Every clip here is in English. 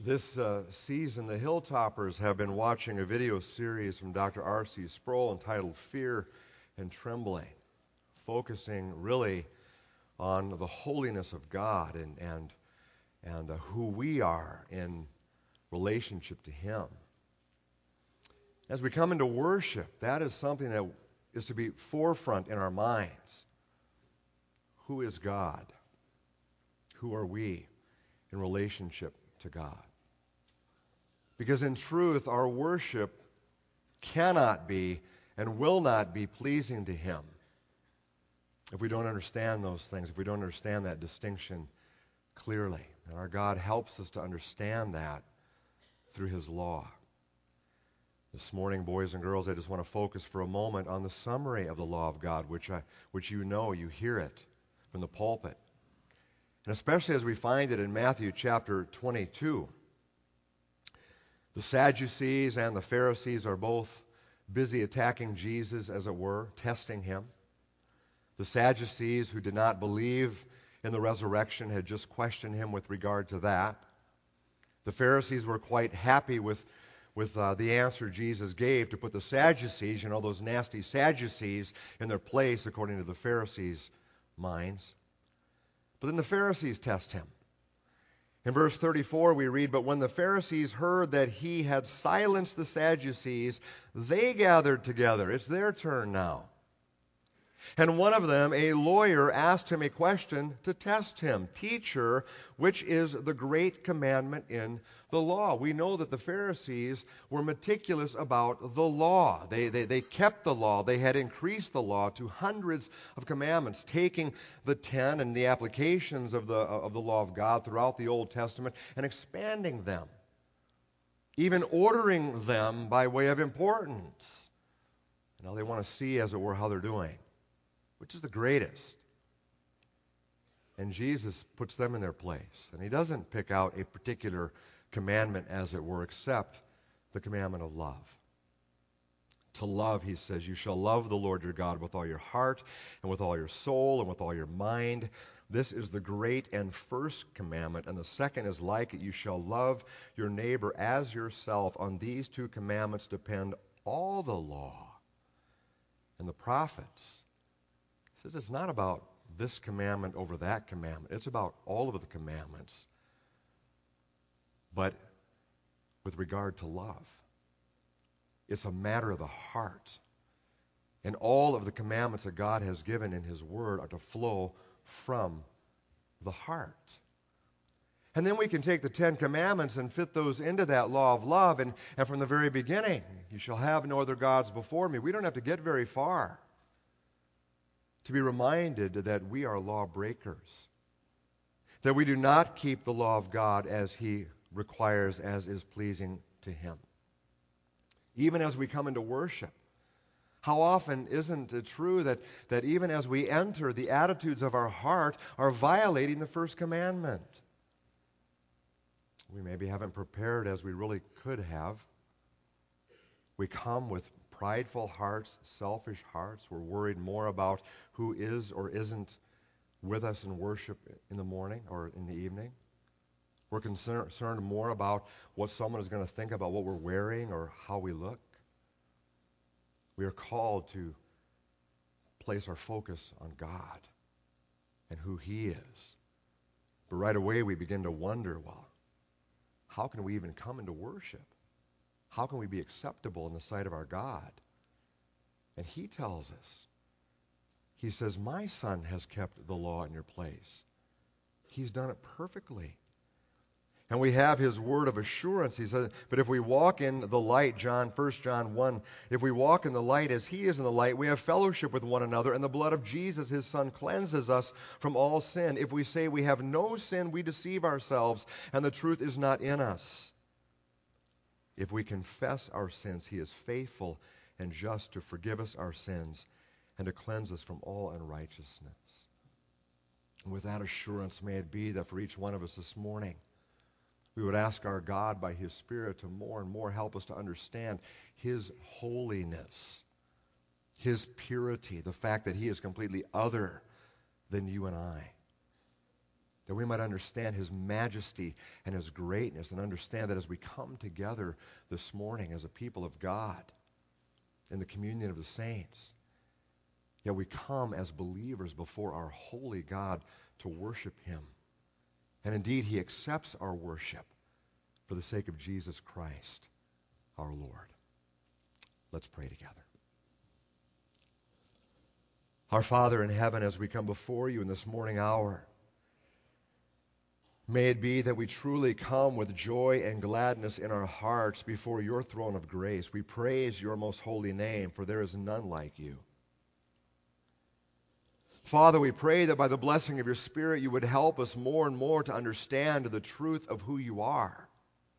This season, the Hilltoppers have been watching a video series from Dr. R.C. Sproul entitled Fear and Trembling, focusing really on the holiness of God and who we are in relationship to Him. As we come into worship, that is something that is to be forefront in our minds. Who is God? Who are we in relationship to God? Because in truth, our worship cannot be and will not be pleasing to Him if we don't understand those things, if we don't understand that distinction clearly. And our God helps us to understand that through His law. This morning, boys and girls, I just want to focus for a moment on the summary of the law of God, which you know, you hear it from the pulpit. And especially as we find it in Matthew chapter 22. The Sadducees and the Pharisees are both busy attacking Jesus, as it were, testing Him. The Sadducees, who did not believe in the resurrection, had just questioned Him with regard to that. The Pharisees were quite happy with the answer Jesus gave to put the Sadducees, those nasty Sadducees, in their place according to the Pharisees' minds. But then the Pharisees test Him. In verse 34 we read, "But when the Pharisees heard that He had silenced the Sadducees, they gathered together." It's their turn now. "And one of them, a lawyer, asked Him a question to test Him. 'Teacher, which is the great commandment in the law?'" We know that the Pharisees were meticulous about the law. They kept the law. They had increased the law to hundreds of commandments, taking the 10 and the applications of the law of God throughout the Old Testament and expanding them, even ordering them by way of importance. Now they want to see, as it were, how they're doing. Which is the greatest? And Jesus puts them in their place. And He doesn't pick out a particular commandment, as it were, except the commandment of love. To love, He says, "You shall love the Lord your God with all your heart and with all your soul and with all your mind. This is the great and first commandment. And the second is like it. You shall love your neighbor as yourself. On these two commandments depend all the law and the prophets." He says it's not about this commandment over that commandment. It's about all of the commandments, but with regard to love. It's a matter of the heart. And all of the commandments that God has given in His Word are to flow from the heart. And then we can take the 10 commandments and fit those into that law of love. And from the very beginning, "You shall have no other gods before me." We don't have to get very far to be reminded that we are lawbreakers, that we do not keep the law of God as He requires, as is pleasing to Him. Even as we come into worship, how often isn't it true that even as we enter, the attitudes of our heart are violating the first commandment? We maybe haven't prepared as we really could have. We come with prideful hearts, selfish hearts. We're worried more about who is or isn't with us in worship in the morning or in the evening. We're concerned more about what someone is going to think about what we're wearing or how we look. We are called to place our focus on God and who He is. But right away we begin to wonder, well, how can we even come into worship? How can we be acceptable in the sight of our God? And He tells us, He says, "My Son has kept the law in your place." He's done it perfectly. And we have His word of assurance. He says, "But if we walk in the light," 1 John 1, "if we walk in the light as He is in the light, we have fellowship with one another, and the blood of Jesus, His Son, cleanses us from all sin. If we say we have no sin, we deceive ourselves, and the truth is not in us. If we confess our sins, He is faithful and just to forgive us our sins and to cleanse us from all unrighteousness." And with that assurance, may it be that for each one of us this morning, we would ask our God by His Spirit to more and more help us to understand His holiness, His purity, the fact that He is completely other than you and I. that we might understand his majesty and his greatness, and understand that as we come together this morning as a people of God in the communion of the saints, yet we come as believers before our holy God to worship him. And indeed, he accepts our worship for the sake of Jesus Christ, our Lord. Let's pray together. Our Father in heaven, as we come before you in this morning hour, may it be that we truly come with joy and gladness in our hearts before your throne of grace. We praise your most holy name, for there is none like you. Father, we pray that by the blessing of your Spirit, you would help us more and more to understand the truth of who you are,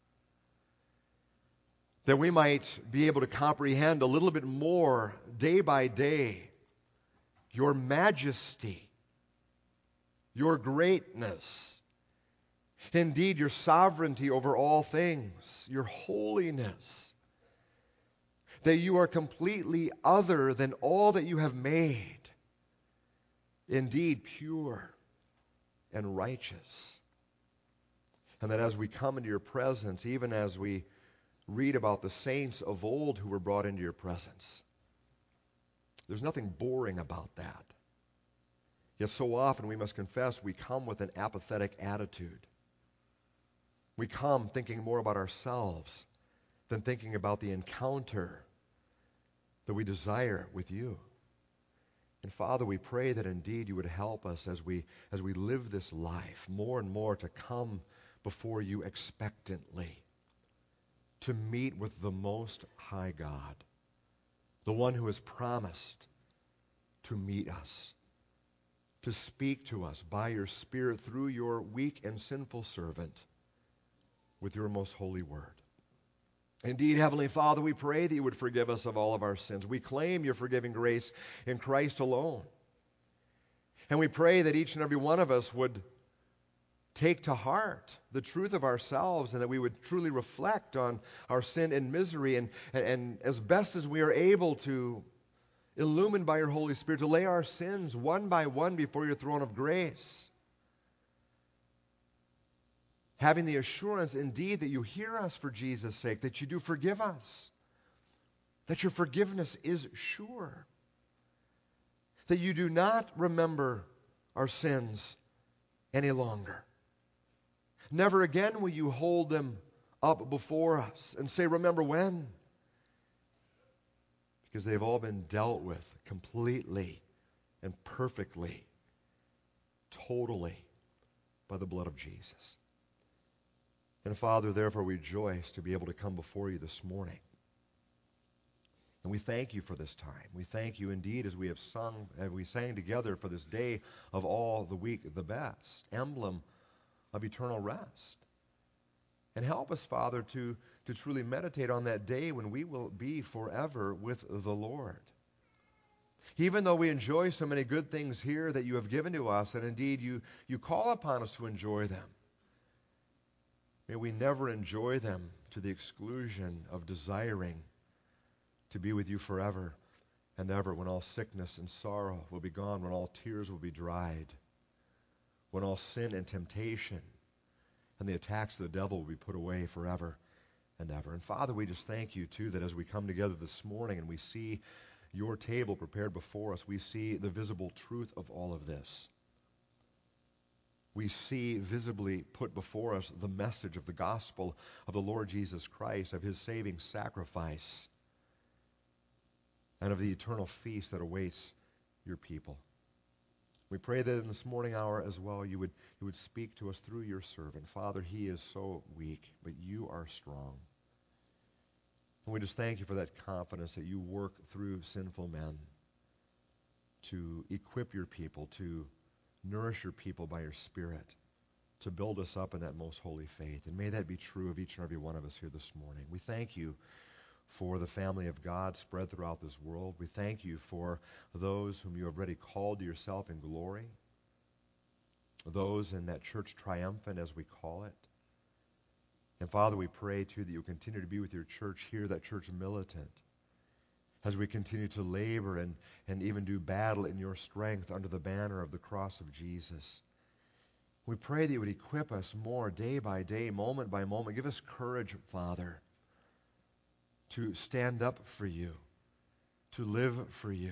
that we might be able to comprehend a little bit more day by day your majesty, your greatness, indeed your sovereignty over all things, your holiness, that you are completely other than all that you have made, indeed pure and righteous. And that as we come into your presence, even as we read about the saints of old who were brought into your presence, there's nothing boring about that. Yet so often we must confess we come with an apathetic attitude. We come thinking more about ourselves than thinking about the encounter that we desire with you. And Father, we pray that indeed you would help us as we live this life more and more to come before you expectantly, to meet with the Most High God, the one who has promised to meet us, to speak to us by your Spirit through your weak and sinful servant with your most holy word. Indeed, Heavenly Father, we pray that you would forgive us of all of our sins. We claim your forgiving grace in Christ alone. And we pray that each and every one of us would take to heart the truth of ourselves, and that we would truly reflect on our sin and misery, and as best as we are able to, illumined by your Holy Spirit, to lay our sins one by one before your throne of grace, having the assurance indeed that you hear us for Jesus' sake, that you do forgive us, that your forgiveness is sure, that you do not remember our sins any longer. Never again will you hold them up before us and say, remember when? Because they've all been dealt with completely and perfectly, totally, by the blood of Jesus. And Father, therefore we rejoice to be able to come before you this morning. And we thank you for this time. We thank you indeed as we have sung, and we sang together for this day of all the week the best, emblem of eternal rest. And help us, Father, to truly meditate on that day when we will be forever with the Lord. Even though we enjoy so many good things here that you have given to us, and indeed you call upon us to enjoy them, may we never enjoy them to the exclusion of desiring to be with you forever and ever, when all sickness and sorrow will be gone, when all tears will be dried, when all sin and temptation and the attacks of the devil will be put away forever and ever. And Father, we just thank you, too, that as we come together this morning and we see your table prepared before us, we see the visible truth of all of this. We see visibly put before us the message of the gospel of the Lord Jesus Christ, of his saving sacrifice, and of the eternal feast that awaits your people. We pray that in this morning hour as well, you would speak to us through your servant. Father, he is so weak, but you are strong. And we just thank you for that confidence that you work through sinful men to equip your people, to nourish your people by your Spirit, to build us up in that most holy faith. And may that be true of each and every one of us here this morning. We thank you for the family of God spread throughout this world. We thank you for those whom you have already called to yourself in glory, those in that church triumphant, as we call it. And Father, we pray, too, that you'll continue to be with your church here, that church militant, as we continue to labor and even do battle in your strength under the banner of the cross of Jesus. We pray that you would equip us more day by day, moment by moment. Give us courage, Father, to stand up for you, to live for you,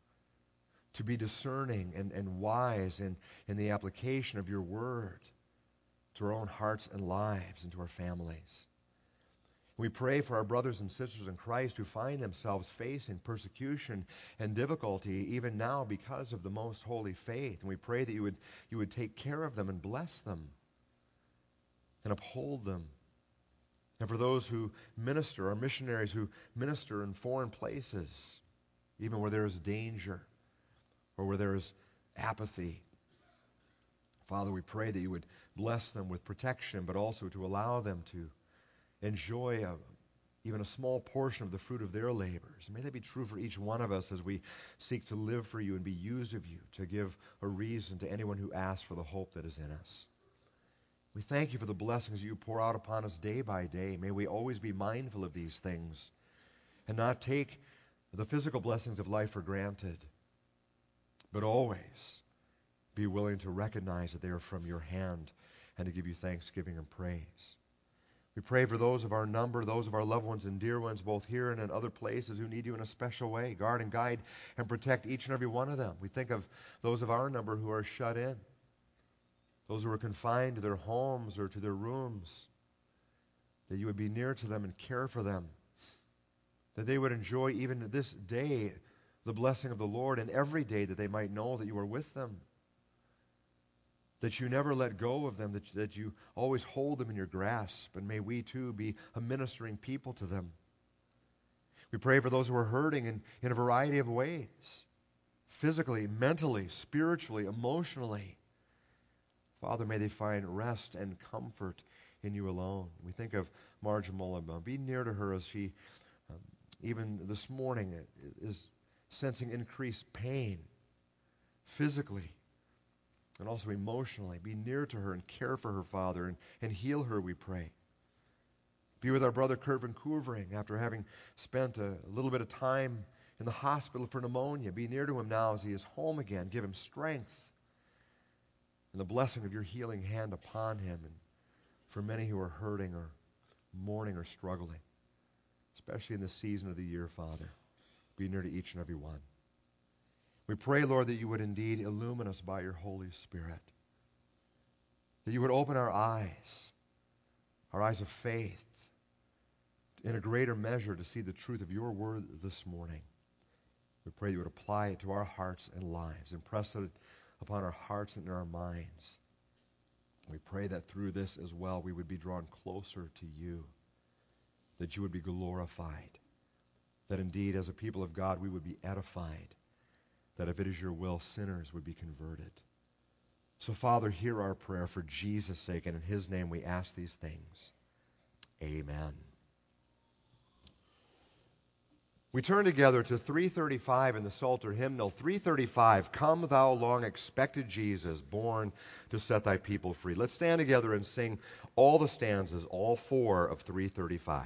to be discerning and wise in the application of your word to our own hearts and lives and to our families. We pray for our brothers and sisters in Christ who find themselves facing persecution and difficulty even now because of the most holy faith. And we pray that you would take care of them and bless them and uphold them. And for those who minister, our missionaries who minister in foreign places, even where there is danger or where there is apathy, Father, we pray that you would bless them with protection, but also to allow them to enjoy even a small portion of the fruit of their labors. May that be true for each one of us as we seek to live for you and be used of you to give a reason to anyone who asks for the hope that is in us. We thank you for the blessings you pour out upon us day by day. May we always be mindful of these things and not take the physical blessings of life for granted, but always be willing to recognize that they are from your hand and to give you thanksgiving and praise. We pray for those of our number, those of our loved ones and dear ones, both here and in other places who need you in a special way. Guard and guide and protect each and every one of them. We think of those of our number who are shut in, those who are confined to their homes or to their rooms, that you would be near to them and care for them, that they would enjoy even this day the blessing of the Lord, and every day that they might know that you are with them, that you never let go of them, that you always hold them in your grasp, and may we too be a ministering people to them. We pray for those who are hurting in a variety of ways, physically, mentally, spiritually, emotionally. Father, may they find rest and comfort in you alone. We think of Marge Mullaba. Be near to her as she, even this morning, is sensing increased pain physically and also emotionally. Be near to her and care for her, Father, and heal her, we pray. Be with our brother Kurt Van Koevering after having spent a little bit of time in the hospital for pneumonia. Be near to him now as he is home again. Give him strength and the blessing of your healing hand upon him. And for many who are hurting or mourning or struggling, especially in this season of the year, Father, be near to each and every one. We pray, Lord, that you would indeed illumine us by your Holy Spirit, that you would open our eyes of faith, in a greater measure to see the truth of your word this morning. We pray you would apply it to our hearts and lives, impress it upon our hearts and in our minds. We pray that through this as well we would be drawn closer to you, that you would be glorified, that indeed as a people of God we would be edified, that if it is your will, sinners would be converted. So, Father, hear our prayer for Jesus' sake, and in his name we ask these things. Amen. We turn together to 335 in the Psalter hymnal. 335, Come thou long expected Jesus, born to set thy people free. Let's stand together and sing all the stanzas, all four of 335.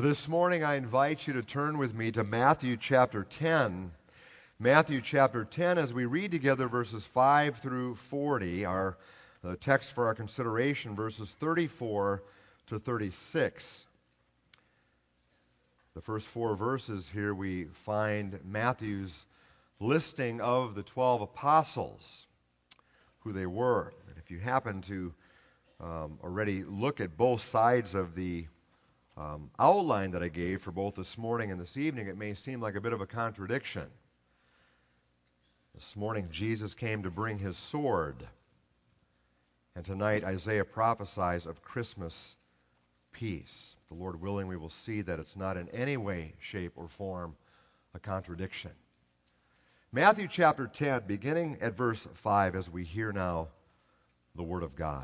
This morning I invite you to turn with me to Matthew chapter 10. Matthew chapter 10, as we read together verses 5 through 40, our text for our consideration, verses 34 to 36. The first four verses here we find Matthew's listing of the 12 apostles, who they were. And if you happen to already look at both sides of the outline that I gave for both this morning and this evening, it may seem like a bit of a contradiction. This morning, Jesus came to bring his sword. And tonight, Isaiah prophesies of Christmas peace. The Lord willing, we will see that it's not in any way, shape, or form a contradiction. Matthew chapter 10, beginning at verse 5, as we hear now the Word of God.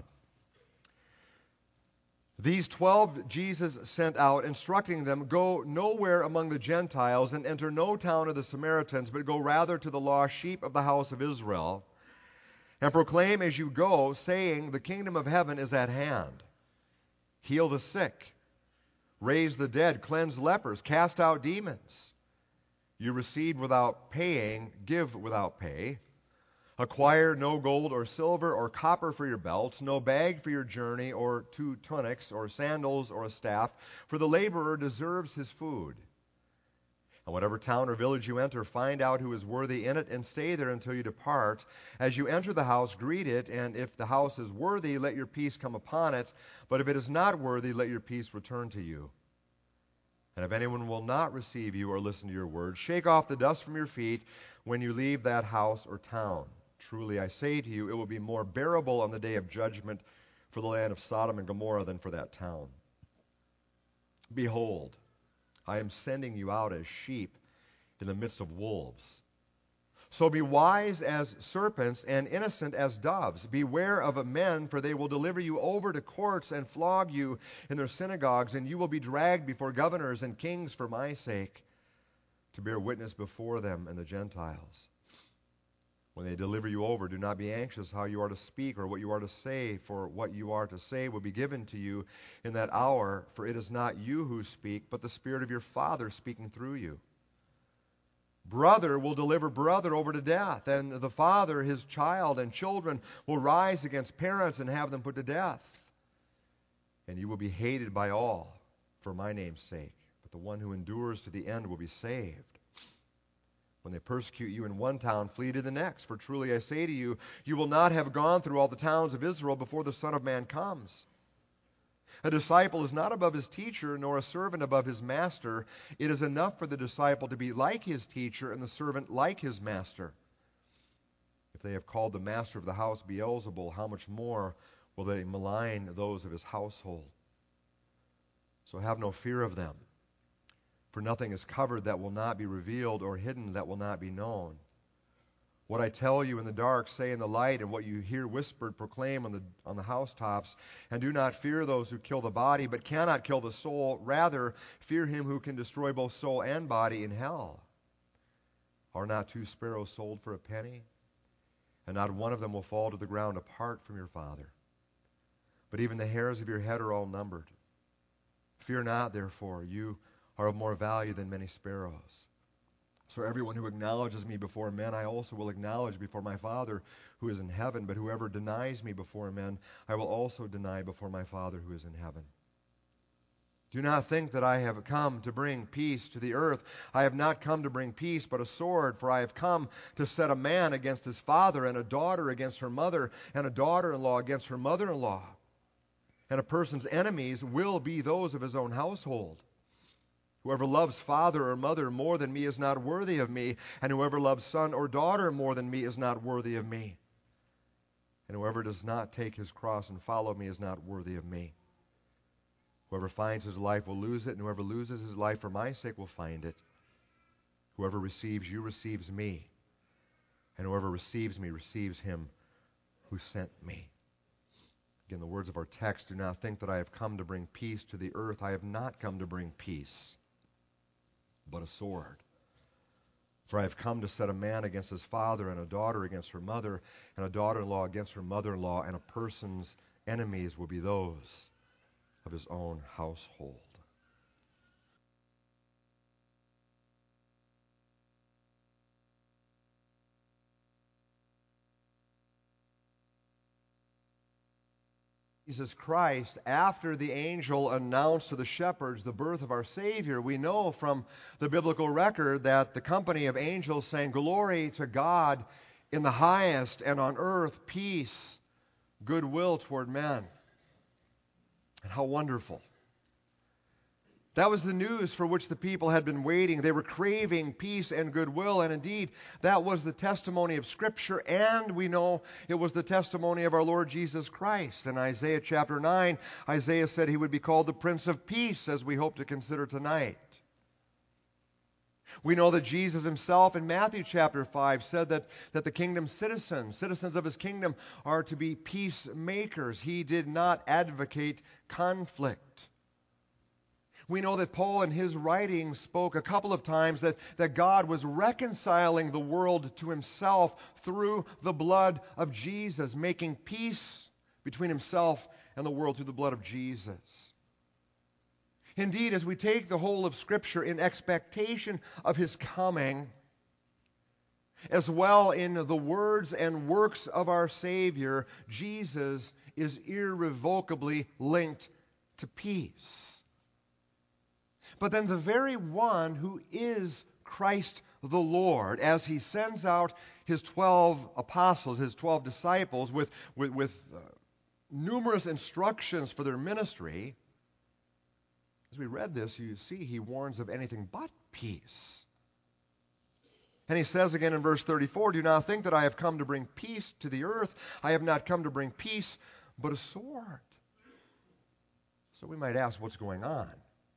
These 12 Jesus sent out, instructing them, "Go nowhere among the Gentiles and enter no town of the Samaritans, but go rather to the lost sheep of the house of Israel, and proclaim as you go, saying, the kingdom of heaven is at hand. Heal the sick, raise the dead, cleanse lepers, cast out demons. You receive without paying, give without pay. Acquire no gold or silver or copper for your belts, no bag for your journey, or 2 tunics, or sandals, or a staff, for the laborer deserves his food. And whatever town or village you enter, find out who is worthy in it, and stay there until you depart. As you enter the house, greet it, and if the house is worthy, let your peace come upon it. But if it is not worthy, let your peace return to you. And if anyone will not receive you or listen to your words, shake off the dust from your feet when you leave that house or town. Truly I say to you, it will be more bearable on the day of judgment for the land of Sodom and Gomorrah than for that town. Behold, I am sending you out as sheep in the midst of wolves. So be wise as serpents and innocent as doves. Beware of men, for they will deliver you over to courts and flog you in their synagogues, and you will be dragged before governors and kings for my sake, to bear witness before them and the Gentiles. When they deliver you over, do not be anxious how you are to speak or what you are to say, for what you are to say will be given to you in that hour, for it is not you who speak, but the Spirit of your Father speaking through you. Brother will deliver brother over to death, and the father his child, and children will rise against parents and have them put to death. And you will be hated by all for my name's sake, but the one who endures to the end will be saved. When they persecute you in one town, flee to the next. For truly I say to you, you will not have gone through all the towns of Israel before the Son of Man comes. A disciple is not above his teacher, nor a servant above his master. It is enough for the disciple to be like his teacher, and the servant like his master. If they have called the master of the house Beelzebul, how much more will they malign those of his household? So have no fear of them. For nothing is covered that will not be revealed, or hidden that will not be known. What I tell you in the dark, say in the light, and what you hear whispered, proclaim on the housetops. And do not fear those who kill the body, but cannot kill the soul. Rather, fear him who can destroy both soul and body in hell. Are not 2 sparrows sold for a penny? And not one of them will fall to the ground apart from your Father. But even the hairs of your head are all numbered. Fear not, therefore, you are of more value than many sparrows. So everyone who acknowledges me before men, I also will acknowledge before my Father who is in heaven. But whoever denies me before men, I will also deny before my Father who is in heaven. Do not think that I have come to bring peace to the earth. I have not come to bring peace, but a sword. For I have come to set a man against his father, and a daughter against her mother, and a daughter-in-law against her mother-in-law. And a person's enemies will be those of his own household. Whoever loves father or mother more than me is not worthy of me, and whoever loves son or daughter more than me is not worthy of me. And whoever does not take his cross and follow me is not worthy of me. Whoever finds his life will lose it, and whoever loses his life for my sake will find it. Whoever receives you receives me, and whoever receives me receives him who sent me. Again, the words of our text, do not think that I have come to bring peace to the earth. I have not come to bring peace, but a sword. For I have come to set a man against his father, and a daughter against her mother, and a daughter-in-law against her mother-in-law, and a person's enemies will be those of his own household. Jesus Christ, after the angel announced to the shepherds the birth of our Savior, we know from the biblical record that the company of angels sang, "Glory to God in the highest, and on earth peace, goodwill toward men." And how wonderful. That was the news for which the people had been waiting. They were craving peace and goodwill, and indeed, that was the testimony of Scripture, and we know it was the testimony of our Lord Jesus Christ. In Isaiah chapter 9, Isaiah said he would be called the Prince of Peace, as we hope to consider tonight. We know that Jesus himself in Matthew chapter 5 said that the kingdom's citizens of his kingdom, are to be peacemakers. He did not advocate conflict. We know that Paul in his writings spoke a couple of times that God was reconciling the world to himself through the blood of Jesus, making peace between himself and the world through the blood of Jesus. Indeed, as we take the whole of Scripture in expectation of his coming, as well in the words and works of our Savior, Jesus is irrevocably linked to peace. But then the very one who is Christ the Lord, as he sends out his 12 apostles, his 12 disciples, with numerous instructions for their ministry, as we read this, you see he warns of anything but peace. And he says again in verse 34, "Do not think that I have come to bring peace to the earth. I have not come to bring peace, but a sword." So we might ask, what's going on?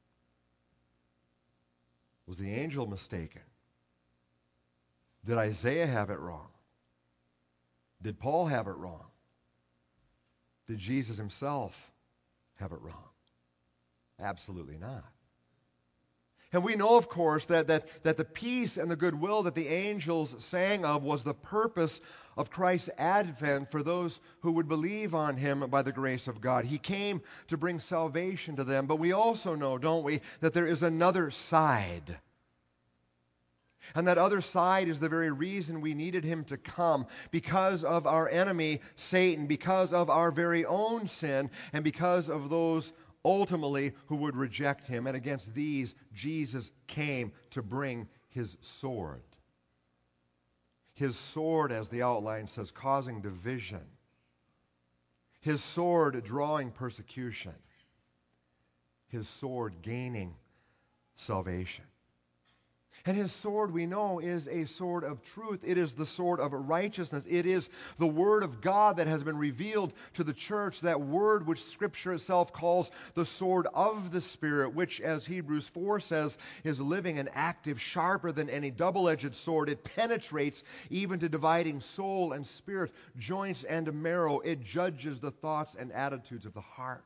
Was the angel mistaken? Did Isaiah have it wrong? Did Paul have it wrong? Did Jesus himself have it wrong? Absolutely not. And we know, of course, that the peace and the goodwill that the angels sang of was the purpose of Christ's advent for those who would believe on him by the grace of God. He came to bring salvation to them. But we also know, don't we, that there is another side. And that other side is the very reason we needed him to come, because of our enemy, Satan, because of our very own sin, and because of those ultimately who would reject him. And against these, Jesus came to bring his sword. His sword, as the outline says, causing division. His sword drawing persecution. His sword gaining salvation. And his sword, we know, is a sword of truth. It is the sword of righteousness. It is the word of God that has been revealed to the church, that word which Scripture itself calls the sword of the Spirit, which, as Hebrews 4 says, is living and active, sharper than any double-edged sword. It penetrates even to dividing soul and spirit, joints and marrow. It judges the thoughts and attitudes of the heart.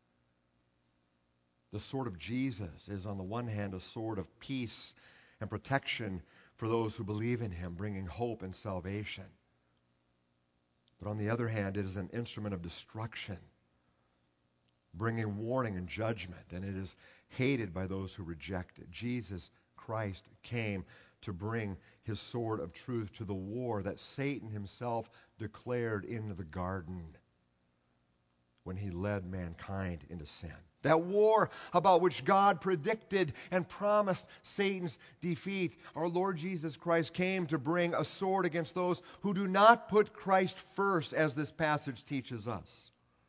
The sword of Jesus is, on the one hand, a sword of peace and protection for those who believe in him, bringing hope and salvation. But on the other hand, it is an instrument of destruction, bringing warning and judgment, and it is hated by those who reject it. Jesus Christ came to bring his sword of truth to the war that Satan himself declared in the garden when he led mankind into sin. That war about which God predicted and promised Satan's defeat. Our Lord Jesus Christ came to bring a sword against those who do not put Christ first, as this passage teaches us.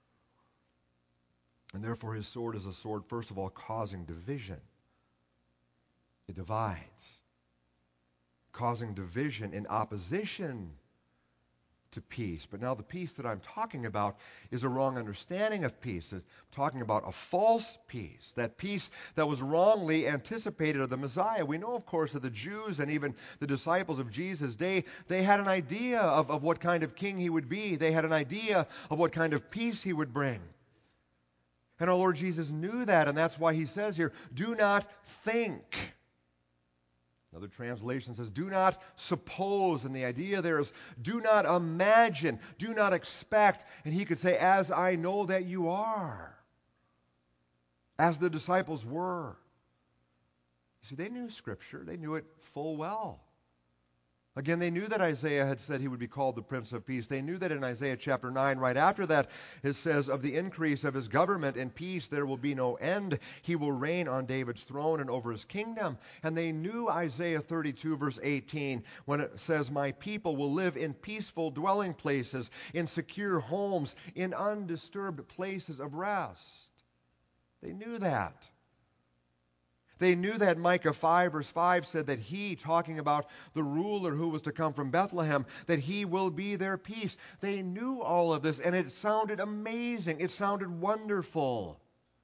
And therefore his sword is a sword, first of all, causing division. It divides. Causing division in opposition to peace. But now the peace that I'm talking about is a wrong understanding of peace. I'm talking about a false peace, that peace that was wrongly anticipated of the Messiah. We know, of course, that the Jews and even the disciples of Jesus' day, they had an idea of what kind of king he would be. They had an idea of what kind of peace he would bring. And our Lord Jesus knew that, and that's why he says here, do not think. Another translation says, do not suppose, and the idea there is, do not imagine, do not expect. And he could say, as I know that you are, as the disciples were. You see, they knew Scripture. They knew it full well. Again, they knew that Isaiah had said he would be called the Prince of Peace. They knew that in Isaiah chapter 9, right after that, it says, of the increase of his government and peace there will be no end. He will reign on David's throne and over his kingdom. And they knew Isaiah 32, verse 18, when it says, my people will live in peaceful dwelling places, in secure homes, in undisturbed places of rest. They knew that. They knew that Micah 5 verse 5 said that he, talking about the ruler who was to come from Bethlehem, that he will be their peace. They knew all of this, and it sounded amazing. It sounded wonderful.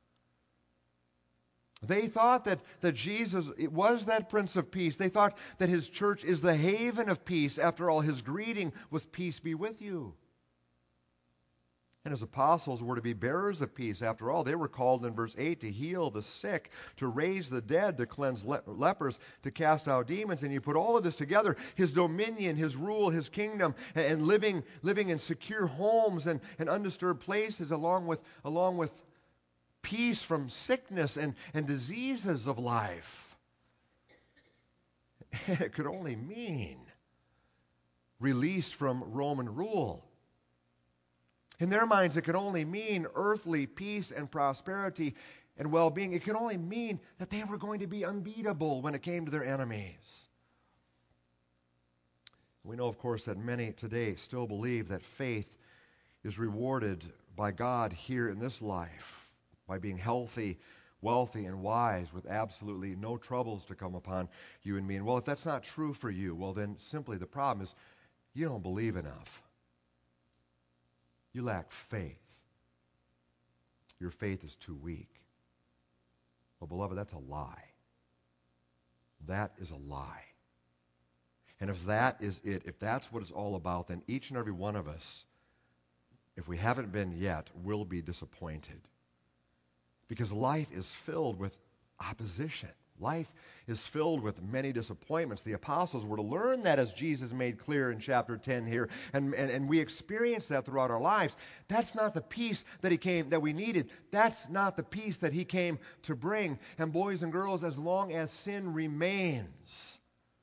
They thought that Jesus was that Prince of Peace. They thought that his church is the haven of peace. After all, his greeting was peace be with you. And his apostles were to be bearers of peace. After all, they were called in verse 8 to heal the sick, to raise the dead, to cleanse lepers, to cast out demons. And you put all of this together, his dominion, his rule, his kingdom, and living in secure homes and undisturbed places, along with peace from sickness and diseases of life. It could only mean release from Roman rule. In their minds, it could only mean earthly peace and prosperity and well-being. It could only mean that they were going to be unbeatable when it came to their enemies. We know, of course, that many today still believe that faith is rewarded by God here in this life by being healthy, wealthy, and wise with absolutely no troubles to come upon you and me. And well, if that's not true for you, well, then simply the problem is you don't believe enough. You lack faith. Your faith is too weak. Well, beloved, that's a lie. That is a lie. And if that is it, if that's what it's all about, then each and every one of us, if we haven't been yet, will be disappointed. Because life is filled with opposition. Life is filled with many disappointments. The apostles were to learn that, as Jesus made clear in chapter 10 here, and we experience that throughout our lives. That's not the peace that we needed. That's not the peace that he came to bring. And boys and girls, as long as sin remains,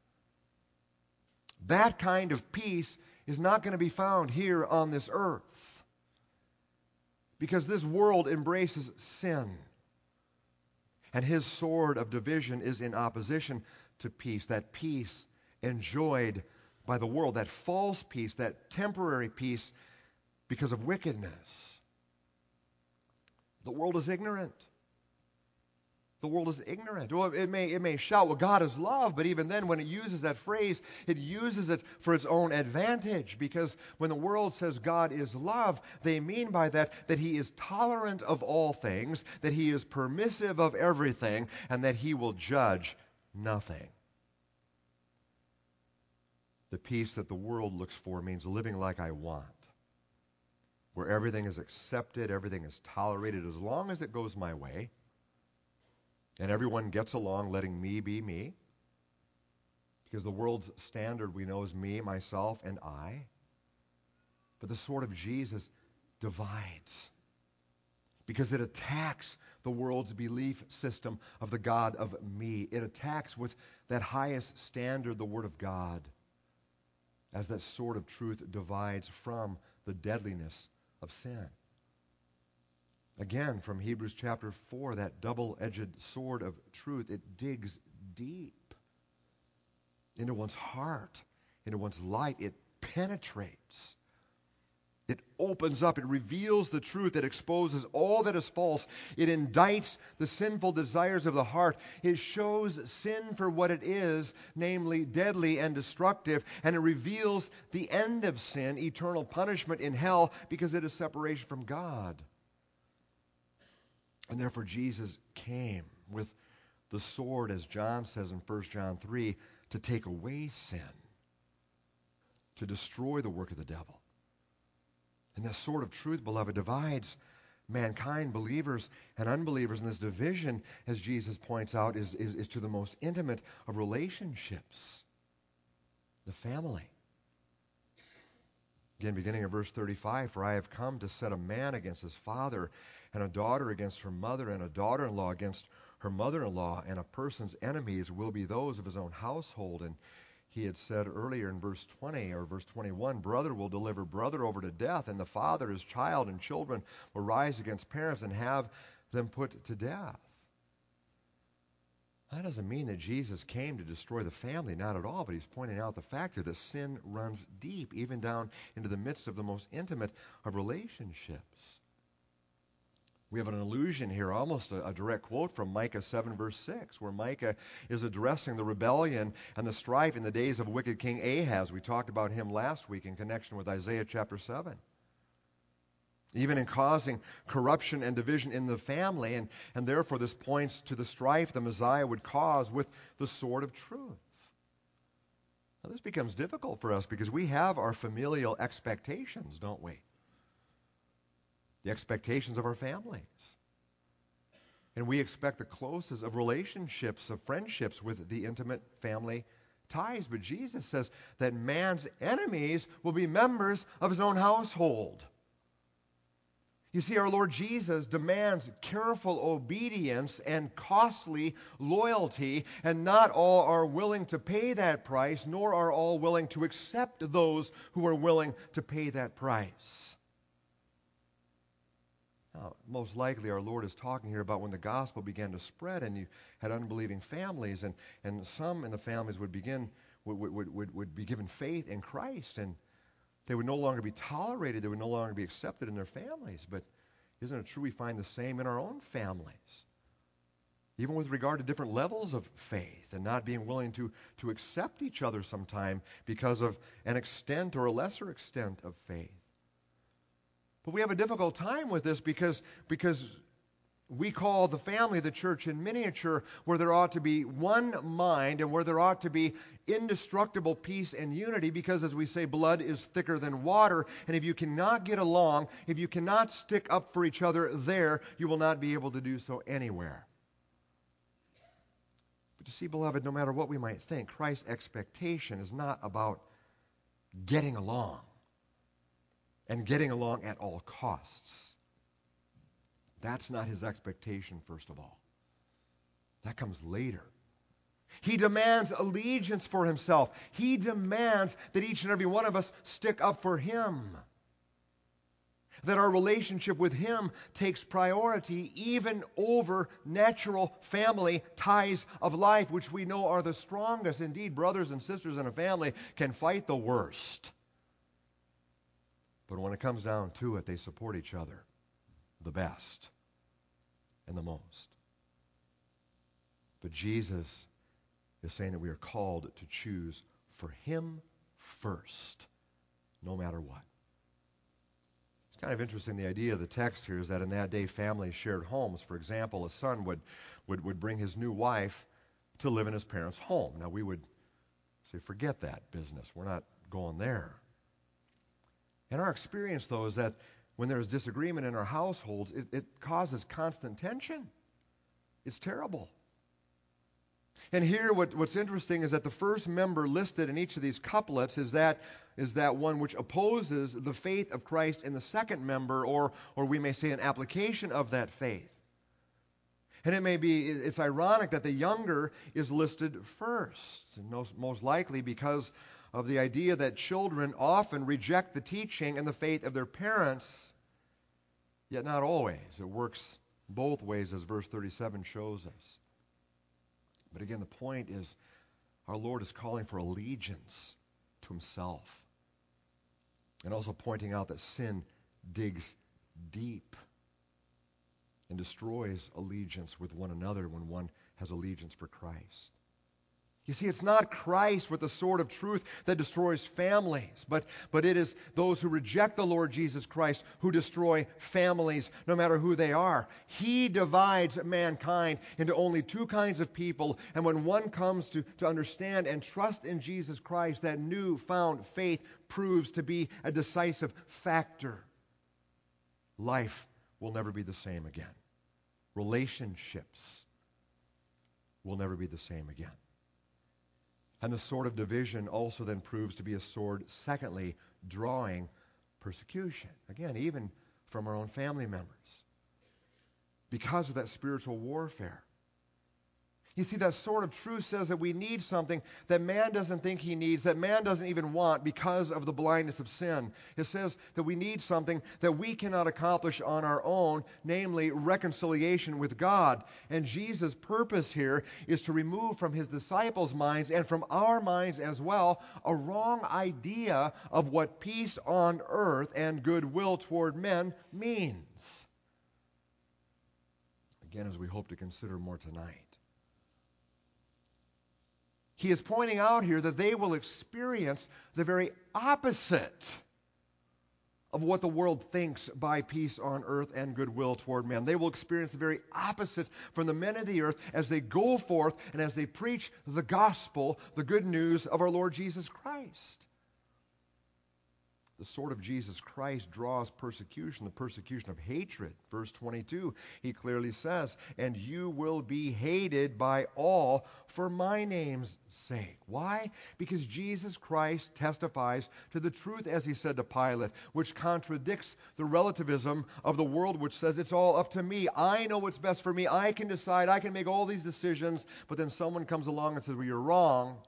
that kind of peace is not going to be found here on this earth. Because this world embraces sin. And his sword of division is in opposition to peace, that peace enjoyed by the world, that false peace, that temporary peace because of wickedness. The world is ignorant. The world is ignorant. Well, it may shout, well, God is love, but even then when it uses that phrase, it uses it for its own advantage, because when the world says God is love, they mean by that he is tolerant of all things, that he is permissive of everything, and that he will judge nothing. The peace that the world looks for means living like I want, where everything is accepted, everything is tolerated as long as it goes my way. And everyone gets along letting me be me. Because the world's standard, we know, is me, myself, and I. But the sword of Jesus divides. Because it attacks the world's belief system of the God of me. It attacks with that highest standard, the Word of God, as that sword of truth divides from the deadliness of sin. Again, from Hebrews chapter 4, that double-edged sword of truth, it digs deep into one's heart, into one's life. It penetrates. It opens up. It reveals the truth. It exposes all that is false. It indicts the sinful desires of the heart. It shows sin for what it is, namely deadly and destructive, and it reveals the end of sin, eternal punishment in hell, because it is separation from God. And therefore Jesus came with the sword, as John says in 1 John 3, to take away sin, to destroy the work of the devil. And this sword of truth, beloved, divides mankind, believers and unbelievers. And this division, as Jesus points out, is to the most intimate of relationships, the family. Again, beginning in verse 35, for I have come to set a man against his father, and a daughter against her mother, and a daughter-in-law against her mother-in-law, and a person's enemies will be those of his own household. And he had said earlier in verse 20 or verse 21, brother will deliver brother over to death, and the father his child, and children will rise against parents and have them put to death. That doesn't mean that Jesus came to destroy the family, not at all, but he's pointing out the fact that sin runs deep, even down into the midst of the most intimate of relationships. We have an allusion here, almost a direct quote from Micah 7, verse 6, where Micah is addressing the rebellion and the strife in the days of wicked King Ahaz. We talked about him last week in connection with Isaiah chapter 7. Even in causing corruption and division in the family, and therefore this points to the strife the Messiah would cause with the sword of truth. Now this becomes difficult for us because we have our familial expectations, don't we? The expectations of our families. And we expect the closest of relationships, of friendships with the intimate family ties. But Jesus says that man's enemies will be members of his own household. You see, our Lord Jesus demands careful obedience and costly loyalty, and not all are willing to pay that price, nor are all willing to accept those who are willing to pay that price. Now, most likely our Lord is talking here about when the gospel began to spread and you had unbelieving families, and some in the families would be given faith in Christ, and they would no longer be tolerated, they would no longer be accepted in their families. But isn't it true we find the same in our own families? Even with regard to different levels of faith and not being willing to accept each other sometime because of an extent or a lesser extent of faith. But we have a difficult time with this because we call the family the church in miniature, where there ought to be one mind and where there ought to be indestructible peace and unity, because as we say, blood is thicker than water, and if you cannot get along, if you cannot stick up for each other there, you will not be able to do so anywhere. But you see, beloved, no matter what we might think, Christ's expectation is not about getting along and getting along at all costs. That's not his expectation, first of all. That comes later. He demands allegiance for himself. He demands that each and every one of us stick up for him. That our relationship with him takes priority even over natural family ties of life, which we know are the strongest. Indeed, brothers and sisters in a family can fight the worst. But when it comes down to it, they support each other the best and the most. But Jesus is saying that we are called to choose for him first, no matter what. It's kind of interesting, the idea of the text here is that in that day families shared homes. For example, a son would bring his new wife to live in his parents' home. Now we would say, forget that business. We're not going there. And our experience, though, is that when there's disagreement in our households, it causes constant tension. It's terrible. And here what's interesting is that the first member listed in each of these couplets is that one which opposes the faith of Christ in the second member, or we may say an application of that faith. And it's ironic that the younger is listed first, and most likely because of the idea that children often reject the teaching and the faith of their parents, yet not always. It works both ways, as verse 37 shows us. But again, the point is, our Lord is calling for allegiance to himself, and also pointing out that sin digs deep and destroys allegiance with one another when one has allegiance for Christ. You see, it's not Christ with the sword of truth that destroys families, but it is those who reject the Lord Jesus Christ who destroy families, no matter who they are. He divides mankind into only two kinds of people, and when one comes to understand and trust in Jesus Christ, that newfound faith proves to be a decisive factor. Life will never be the same again. Relationships will never be the same again. And the sword of division also then proves to be a sword, secondly, drawing persecution. Again, even from our own family members. Because of that spiritual warfare. You see, that sword of truth says that we need something that man doesn't think he needs, that man doesn't even want because of the blindness of sin. It says that we need something that we cannot accomplish on our own, namely reconciliation with God. And Jesus' purpose here is to remove from his disciples' minds and from our minds as well a wrong idea of what peace on earth and goodwill toward men means. Again, as we hope to consider more tonight. He is pointing out here that they will experience the very opposite of what the world thinks by peace on earth and goodwill toward men. They will experience the very opposite from the men of the earth as they go forth and as they preach the gospel, the good news of our Lord Jesus Christ. The sword of Jesus Christ draws persecution, the persecution of hatred. Verse 22, he clearly says, "And you will be hated by all for my name's sake." Why? Because Jesus Christ testifies to the truth, as he said to Pilate, which contradicts the relativism of the world, which says it's all up to me. I know what's best for me. I can decide. I can make all these decisions. But then someone comes along and says, well, you're wrong.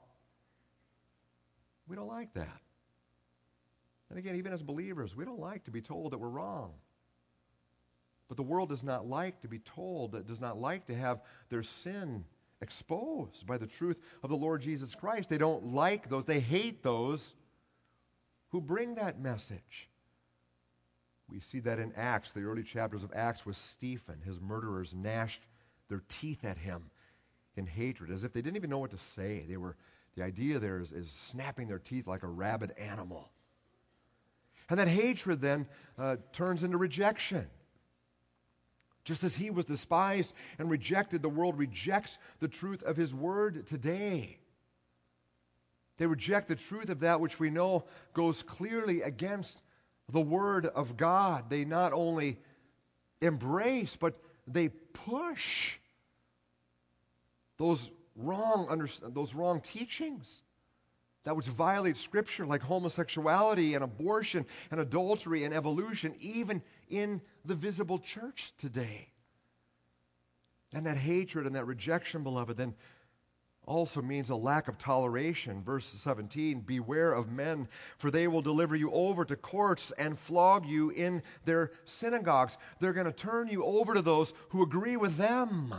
We don't like that. And again, even as believers, we don't like to be told that we're wrong. But the world does not like to be told, that does not like to have their sin exposed by the truth of the Lord Jesus Christ. They don't like those, they hate those who bring that message. We see that in Acts, the early chapters of Acts with Stephen. His murderers gnashed their teeth at him in hatred, as if they didn't even know what to say. The idea there is snapping their teeth like a rabid animal. And that hatred then turns into rejection. Just as he was despised and rejected, the world rejects the truth of his word today. They reject the truth of that which we know goes clearly against the word of God. They not only embrace, but they push those wrong teachings. That which violates Scripture, like homosexuality and abortion and adultery and evolution, even in the visible church today. And that hatred and that rejection, beloved, then also means a lack of toleration. Verse 17, "Beware of men, for they will deliver you over to courts and flog you in their synagogues." They're going to turn you over to those who agree with them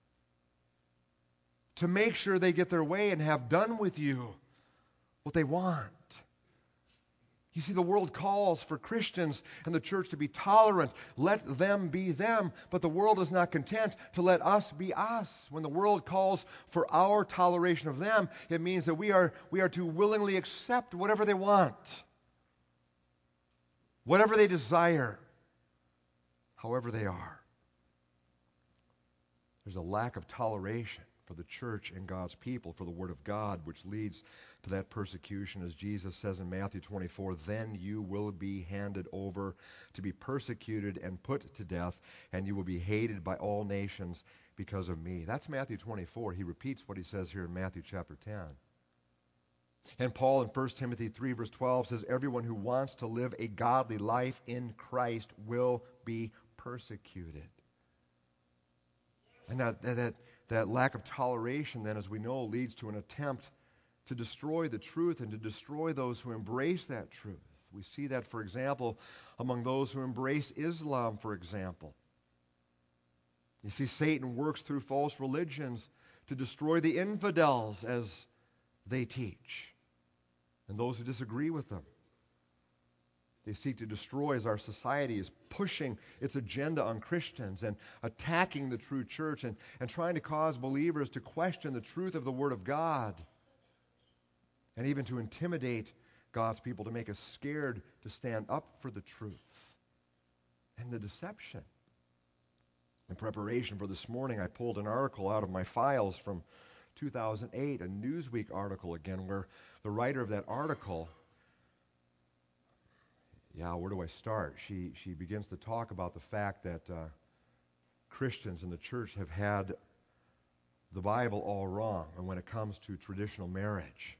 to make sure they get their way and have done with you what they want. You see, the world calls for Christians and the church to be tolerant. Let them be them. But the world is not content to let us be us. When the world calls for our toleration of them, it means that we are to willingly accept whatever they want, whatever they desire, however they are. There's a lack of toleration for the church and God's people, for the Word of God, which leads to that persecution. As Jesus says in Matthew 24, "Then you will be handed over to be persecuted and put to death, and you will be hated by all nations because of me." That's Matthew 24. He repeats what he says here in Matthew chapter 10. And Paul in 1 Timothy 3, verse 12 says, "Everyone who wants to live a godly life in Christ will be persecuted." And that lack of toleration, then, as we know, leads to an attempt to destroy the truth and to destroy those who embrace that truth. We see that, for example, among those who embrace Islam, for example. You see, Satan works through false religions to destroy the infidels, as they teach, and those who disagree with them. They seek to destroy as our society is pushing its agenda on Christians and attacking the true church and trying to cause believers to question the truth of the Word of God and even to intimidate God's people, to make us scared to stand up for the truth and the deception. In preparation for this morning, I pulled an article out of my files from 2008, a Newsweek article again, where the writer of that article, where do I start? She begins to talk about the fact that Christians in the church have had the Bible all wrong, and when it comes to traditional marriage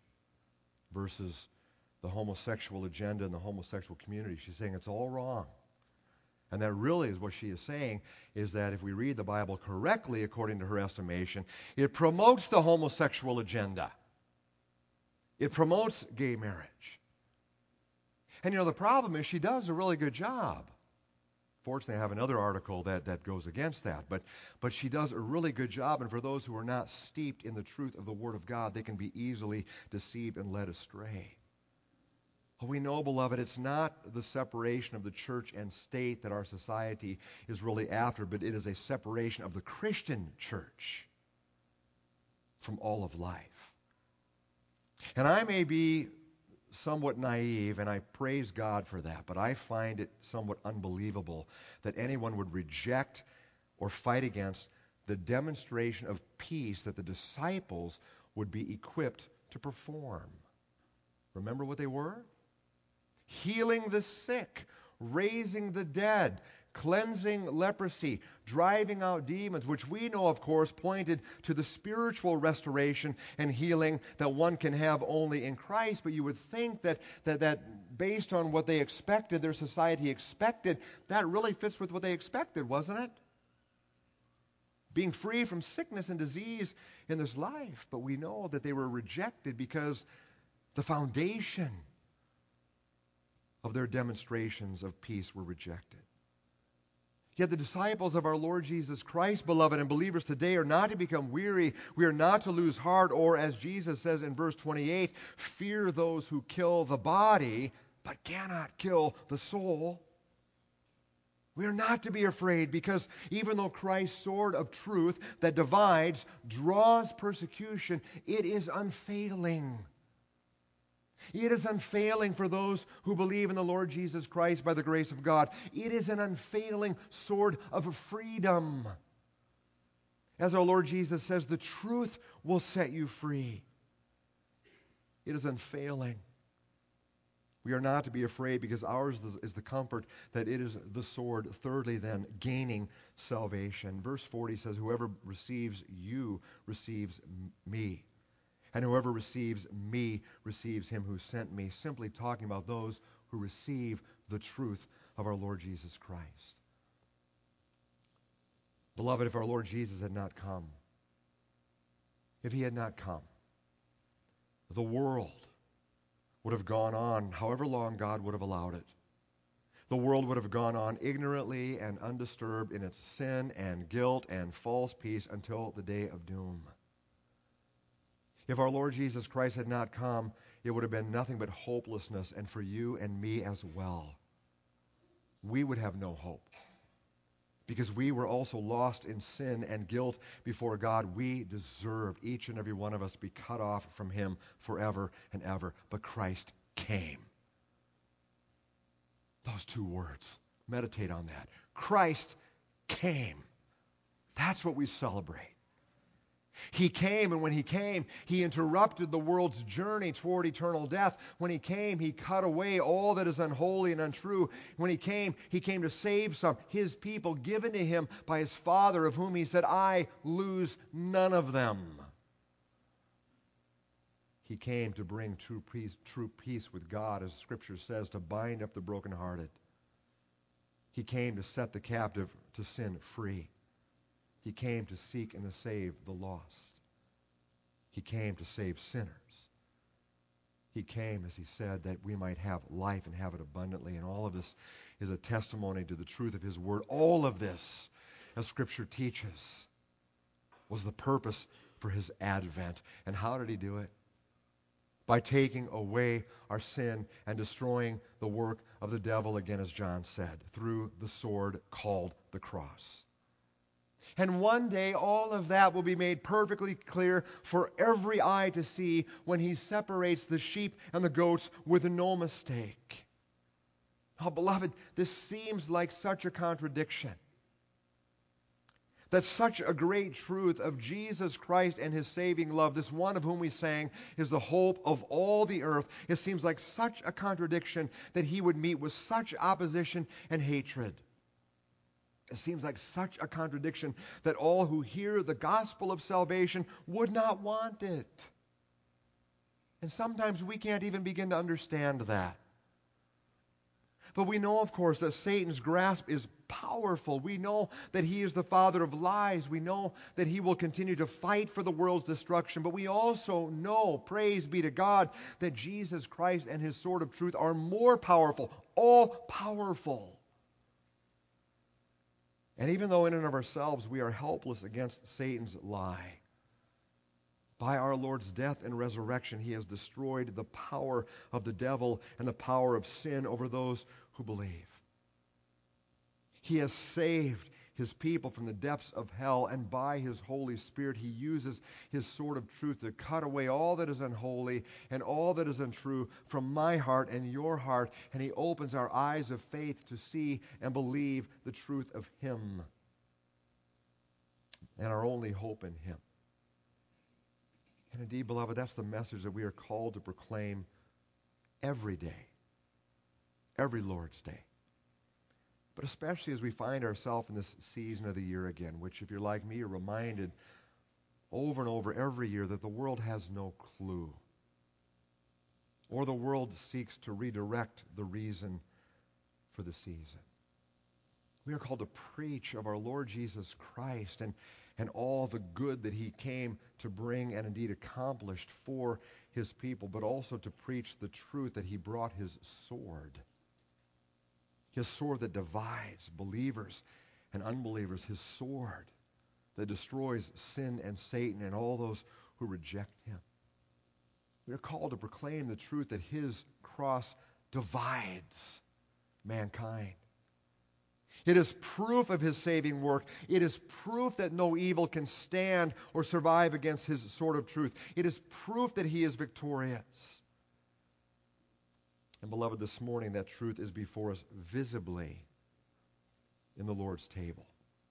versus the homosexual agenda and the homosexual community, she's saying it's all wrong. And that really is what she is saying, is that if we read the Bible correctly, according to her estimation, it promotes the homosexual agenda. It promotes gay marriage. And the problem is she does a really good job. Fortunately, I have another article that goes against that. But she does a really good job, and for those who are not steeped in the truth of the Word of God, they can be easily deceived and led astray. We know, beloved, it's not the separation of the church and state that our society is really after, but it is a separation of the Christian church from all of life. And I may be somewhat naive, and I praise God for that, but I find it somewhat unbelievable that anyone would reject or fight against the demonstration of peace that the disciples would be equipped to perform. Remember what they were? Healing the sick, raising the dead, cleansing leprosy, driving out demons, which we know, of course, pointed to the spiritual restoration and healing that one can have only in Christ. But you would think that based on what they expected, their society expected, that really fits with what they expected, wasn't it? Being free from sickness and disease in this life. But we know that they were rejected because the foundation of their demonstrations of peace were rejected. Yet the disciples of our Lord Jesus Christ, beloved, and believers today are not to become weary. We are not to lose heart, or as Jesus says in verse 28, fear those who kill the body, but cannot kill the soul. We are not to be afraid, because even though Christ's sword of truth that divides draws persecution, it is unfailing. It is unfailing for those who believe in the Lord Jesus Christ by the grace of God. It is an unfailing sword of freedom. As our Lord Jesus says, the truth will set you free. It is unfailing. We are not to be afraid, because ours is the comfort that it is the sword. Thirdly, then, gaining salvation. Verse 40 says, whoever receives you receives me. And whoever receives me receives him who sent me. Simply talking about those who receive the truth of our Lord Jesus Christ. Beloved, if our Lord Jesus had not come, if he had not come, the world would have gone on however long God would have allowed it. The world would have gone on ignorantly and undisturbed in its sin and guilt and false peace until the day of doom. If our Lord Jesus Christ had not come, it would have been nothing but hopelessness, and for you and me as well. We would have no hope, because we were also lost in sin and guilt before God. We deserve, each and every one of us, to be cut off from him forever and ever. But Christ came. Those two words. Meditate on that. Christ came. That's what we celebrate. He came, and when he came, he interrupted the world's journey toward eternal death. When he came, he cut away all that is unholy and untrue. When he came to save some, his people, given to him by his Father, of whom he said, I lose none of them. He came to bring true peace with God, as Scripture says, to bind up the brokenhearted. He came to set the captive to sin free. He came to seek and to save the lost. He came to save sinners. He came, as he said, that we might have life and have it abundantly. And all of this is a testimony to the truth of his word. All of this, as Scripture teaches, was the purpose for his advent. And how did he do it? By taking away our sin and destroying the work of the devil, again, as John said, through the sword called the cross. And one day all of that will be made perfectly clear for every eye to see when he separates the sheep and the goats with no mistake. Oh, beloved, this seems like such a contradiction. That such a great truth of Jesus Christ and his saving love, this one of whom we sang is the hope of all the earth. It seems like such a contradiction that he would meet with such opposition and hatred. It seems like such a contradiction that all who hear the gospel of salvation would not want it. And sometimes we can't even begin to understand that. But we know, of course, that Satan's grasp is powerful. We know that he is the father of lies. We know that he will continue to fight for the world's destruction. But we also know, praise be to God, that Jesus Christ and his sword of truth are more powerful, all powerful. And even though in and of ourselves we are helpless against Satan's lie, by our Lord's death and resurrection, he has destroyed the power of the devil and the power of sin over those who believe. He has saved his people from the depths of hell, and by his Holy Spirit, he uses his sword of truth to cut away all that is unholy and all that is untrue from my heart and your heart, and he opens our eyes of faith to see and believe the truth of him and our only hope in him. And indeed, beloved, that's the message that we are called to proclaim every day, every Lord's Day. But especially as we find ourselves in this season of the year again, which, if you're like me, you're reminded over and over every year that the world has no clue, or the world seeks to redirect the reason for the season. We are called to preach of our Lord Jesus Christ and all the good that he came to bring and indeed accomplished for his people, but also to preach the truth that he brought his sword. His sword that divides believers and unbelievers. His sword that destroys sin and Satan and all those who reject him. We are called to proclaim the truth that his cross divides mankind. It is proof of his saving work. It is proof that no evil can stand or survive against his sword of truth. It is proof that he is victorious. And beloved, this morning that truth is before us visibly in the Lord's table.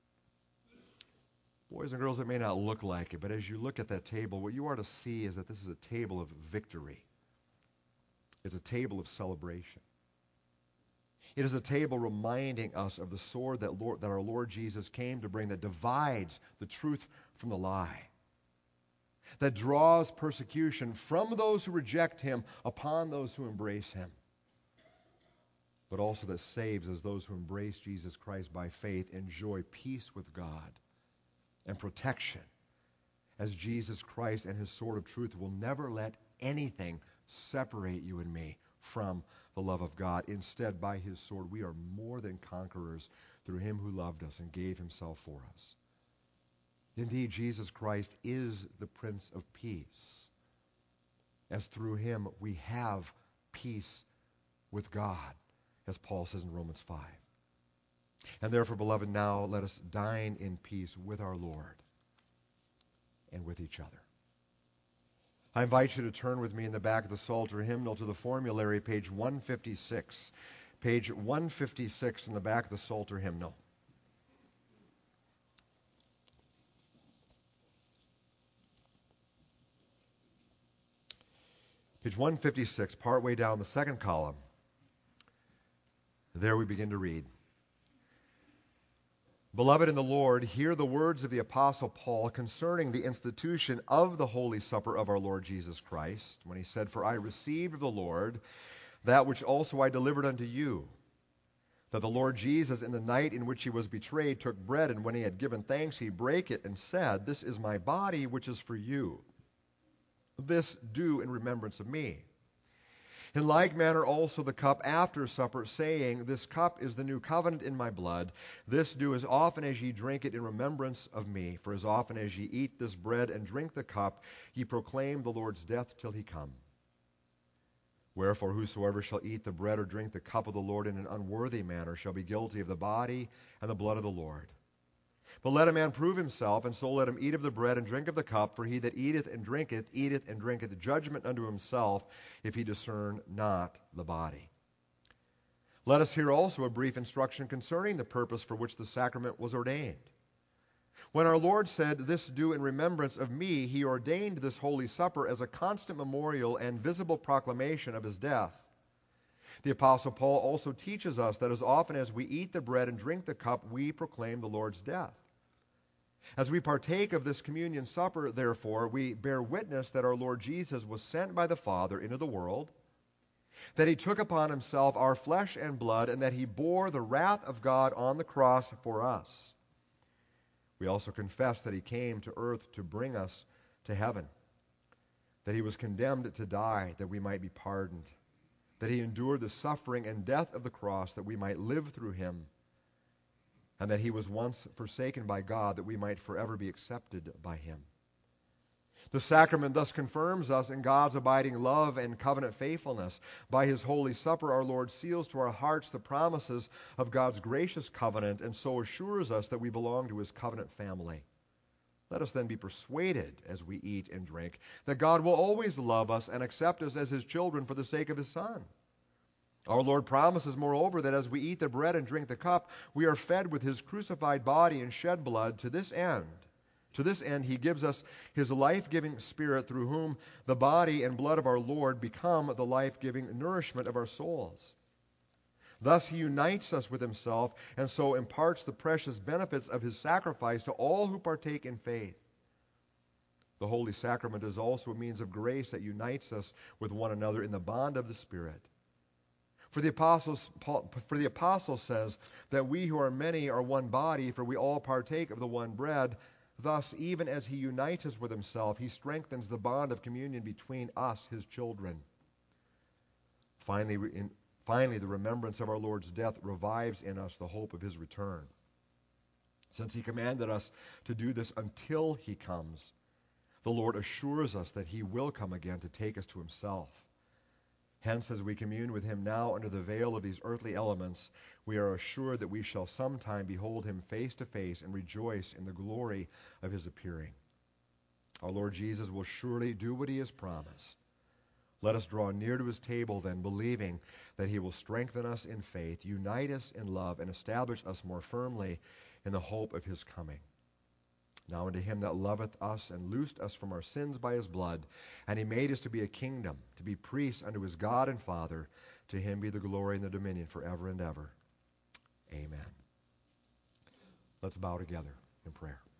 Boys and girls, it may not look like it, but as you look at that table, what you are to see is that this is a table of victory. It's a table of celebration. It is a table reminding us of the sword that our Lord Jesus came to bring, that divides the truth from the lie, that draws persecution from those who reject him upon those who embrace him, but also that saves as those who embrace Jesus Christ by faith enjoy peace with God and protection, as Jesus Christ and his sword of truth will never let anything separate you and me from the love of God. Instead, by his sword, we are more than conquerors through him who loved us and gave himself for us. Indeed, Jesus Christ is the Prince of Peace, as through him we have peace with God, as Paul says in Romans 5. And therefore, beloved, now let us dine in peace with our Lord and with each other. I invite you to turn with me in the back of the Psalter hymnal to the formulary, page 156. Page 156 in the back of the Psalter hymnal. Page 156, partway down the second column. There we begin to read. Beloved in the Lord, hear the words of the Apostle Paul concerning the institution of the Holy Supper of our Lord Jesus Christ, when he said, "For I received of the Lord that which also I delivered unto you, that the Lord Jesus, in the night in which he was betrayed, took bread, and when he had given thanks, he brake it and said, This is my body, which is for you. This do in remembrance of me. In like manner also the cup after supper, saying, This cup is the new covenant in my blood. This do as often as ye drink it in remembrance of me. For as often as ye eat this bread and drink the cup, ye proclaim the Lord's death till he come. Wherefore whosoever shall eat the bread or drink the cup of the Lord in an unworthy manner shall be guilty of the body and the blood of the Lord. But let a man prove himself, and so let him eat of the bread and drink of the cup. For he that eateth and drinketh judgment unto himself, if he discern not the body. Let us hear also a brief instruction concerning the purpose for which the sacrament was ordained. When our Lord said, This do in remembrance of me, he ordained this holy supper as a constant memorial and visible proclamation of his death. The Apostle Paul also teaches us that as often as we eat the bread and drink the cup, we proclaim the Lord's death. As we partake of this communion supper, therefore, we bear witness that our Lord Jesus was sent by the Father into the world, that he took upon himself our flesh and blood, and that he bore the wrath of God on the cross for us. We also confess that he came to earth to bring us to heaven, that he was condemned to die that we might be pardoned, that he endured the suffering and death of the cross that we might live through him, and that he was once forsaken by God that we might forever be accepted by him. The sacrament thus confirms us in God's abiding love and covenant faithfulness. By his Holy Supper, our Lord seals to our hearts the promises of God's gracious covenant, and so assures us that we belong to his covenant family. Let us then be persuaded as we eat and drink that God will always love us and accept us as his children for the sake of his Son. Our Lord promises, moreover, that as we eat the bread and drink the cup, we are fed with his crucified body and shed blood to this end. To this end, he gives us his life-giving Spirit, through whom the body and blood of our Lord become the life-giving nourishment of our souls. Thus he unites us with himself, and so imparts the precious benefits of his sacrifice to all who partake in faith. The Holy Sacrament is also a means of grace that unites us with one another in the bond of the Spirit. For the apostle says that we who are many are one body, for we all partake of the one bread. Thus, even as he unites us with himself, he strengthens the bond of communion between us, his children. Finally, the remembrance of our Lord's death revives in us the hope of his return. Since he commanded us to do this until he comes, the Lord assures us that he will come again to take us to himself. Hence, as we commune with him now under the veil of these earthly elements, we are assured that we shall sometime behold him face to face and rejoice in the glory of his appearing. Our Lord Jesus will surely do what he has promised. Let us draw near to his table then, believing that he will strengthen us in faith, unite us in love, and establish us more firmly in the hope of his coming. Now unto him that loveth us and loosed us from our sins by his blood, and he made us to be a kingdom, to be priests unto his God and Father, to him be the glory and the dominion forever and ever. Amen. Let's bow together in prayer.